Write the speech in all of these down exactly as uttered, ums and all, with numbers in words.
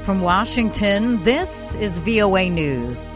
From Washington, this is V O A News.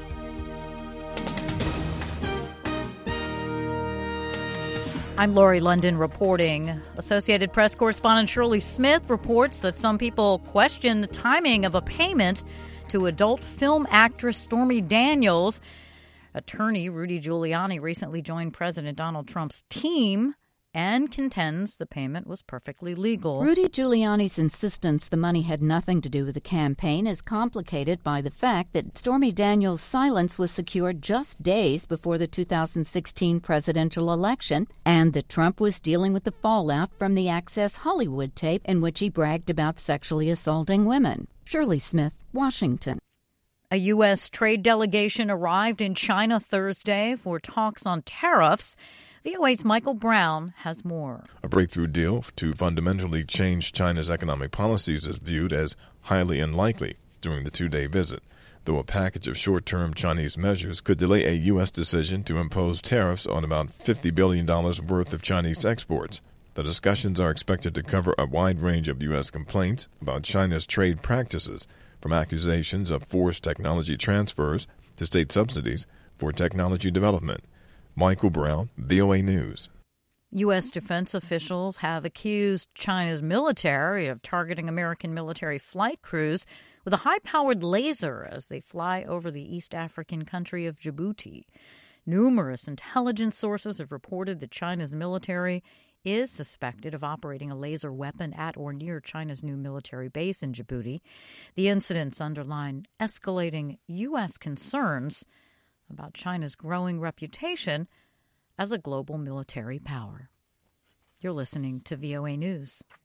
I'm Lori London reporting. Associated Press correspondent Shirley Smith reports that some people question the timing of a payment to adult film actress Stormy Daniels. Attorney Rudy Giuliani recently joined President Donald Trump's team and contends the payment was perfectly legal. Rudy Giuliani's insistence the money had nothing to do with the campaign is complicated by the fact that Stormy Daniels' silence was secured just days before the two thousand sixteen presidential election, and that Trump was dealing with the fallout from the Access Hollywood tape in which he bragged about sexually assaulting women. Shirley Smith, Washington. A U S trade delegation arrived in China Thursday for talks on tariffs. V O A's Michael Brown has more. A breakthrough deal to fundamentally change China's economic policies is viewed as highly unlikely during the two-day visit, though a package of short-term Chinese measures could delay a U S decision to impose tariffs on about fifty billion dollars worth of Chinese exports. The discussions are expected to cover a wide range of U S complaints about China's trade practices, from accusations of forced technology transfers to state subsidies for technology development. Michael Brown, V O A News. U S defense officials have accused China's military of targeting American military flight crews with a high-powered laser as they fly over the East African country of Djibouti. Numerous intelligence sources have reported that China's military is suspected of operating a laser weapon at or near China's new military base in Djibouti. The incidents underline escalating U S concerns about China's growing reputation as a global military power. You're listening to V O A News.